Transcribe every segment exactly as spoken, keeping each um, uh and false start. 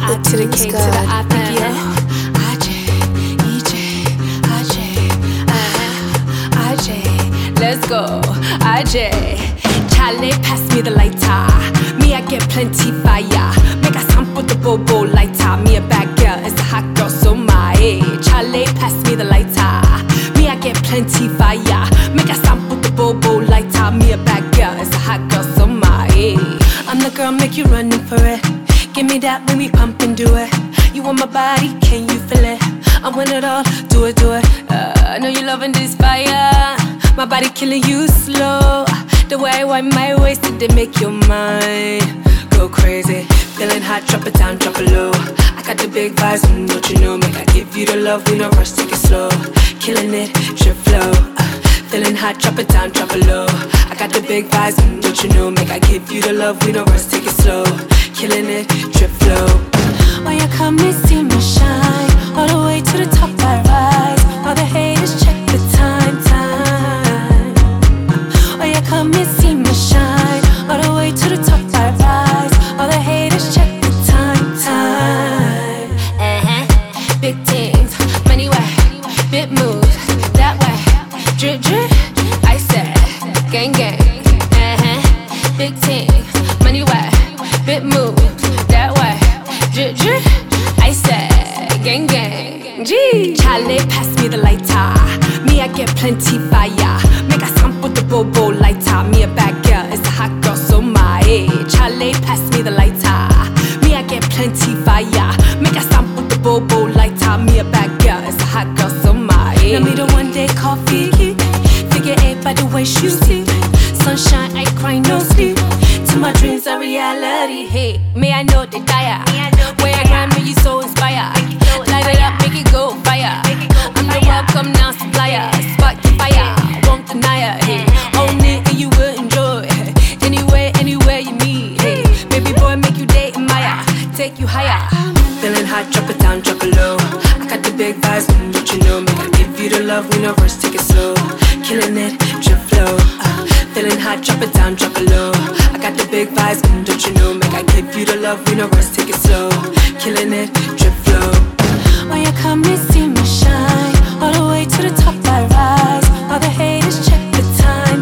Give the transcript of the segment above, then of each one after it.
I to the K to the I P, yeah. I J, E J, I J, I J, let's go, I J. Charlie, pass me the lighter. Me, I get plenty fire. Make a sample the bobo lighter. Me, a bad girl, it's a hot girl, so my age. Charlie, pass me the lighter. Me, I get plenty fire. Make a sample the bobo lighter. Me, a bad girl, it's a hot girl, so my age. I'm the girl, make you running for it. Give me that when we pump and do it. You want my body, can you feel it? I want it all, do it, do it. uh, I know you loving this fire. My body killing you slow. The way I wind my waist, did it make your mind go crazy? Feeling hot, drop it down, drop it low. I got the big vibes, mm, don't you know? Make I give you the love, we no rush, take it slow. Killing it, drip flow. uh, Feeling hot, drop it down, drop it low. I got the big vibes, mm, don't you know? Make I give you the love, we no rush, take it slow. Killing it, drip flow. Oh, you come and see me shine. All the way to the top I rise. All the haters check the time, time. Oh, you come and see me shine. All the way to the top I rise. All the haters check the time, time. Uh-huh. Big things, money way, big moves, that way. Drip, drip, I said, gang, gang. Uh-huh. Big things, money way, big moves, that way. Drip, drip, I said, gang, gang. Gee. Charlie, pass me the lighter. Me, I get plenty fire. Make a sample the bobo lighter. Me, a bad girl, it's a hot girl, so my age. Charlie, pass me the lighter. Me, I get plenty fire. Make a sample the bobo lighter. Me, a bad girl, it's a hot girl, so my age. Now me the one day coffee. Figure eight by the way she see. Sunshine, I cry, no sleep. To my dreams are reality. Hey, may I know the dire. Where I grind, me you so inspired. Light it up, make it go fire. I'm the welcome now supplier. Spark the fire, won't deny it. Hey, own it and you will enjoy. Anywhere, anywhere you need. Hey, baby boy, make you date Maya, take you higher. Feeling hot, drop it down, drop it low. I got the big vibes, mm, don't you know? Make I give you the love, we no rush, take it slow. Killing it, drip flow. uh, Feeling hot, drop it down, drop it low. I got the big vibes, mm, don't you know? Make I give you the love, we no rush, take it slow. Killing it, drip flow. Oh, you come and see me shine. All the way to the top I rise. All the haters check the time,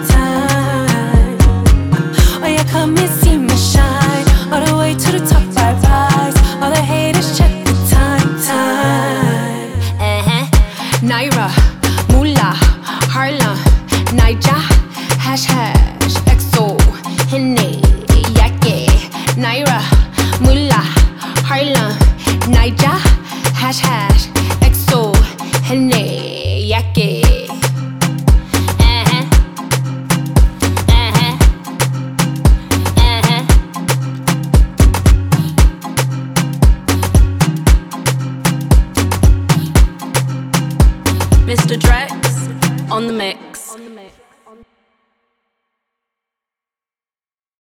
time. Oh, you come and see me shine. All the way to the top I rise. All the haters check the time, time. Uh-huh. Naira, Moolah, Harlem, Niger, hash hash, X O, Henny, Yake. Naira, Moolah, Harlem, Niger, hash hash, X O, Henny, Yake. Uh-huh. Uh-huh. Uh-huh. Mister Drex on the mix.